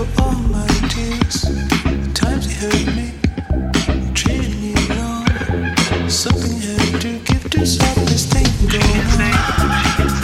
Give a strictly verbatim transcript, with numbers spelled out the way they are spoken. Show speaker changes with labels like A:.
A: Something had to give to stop this thing going on.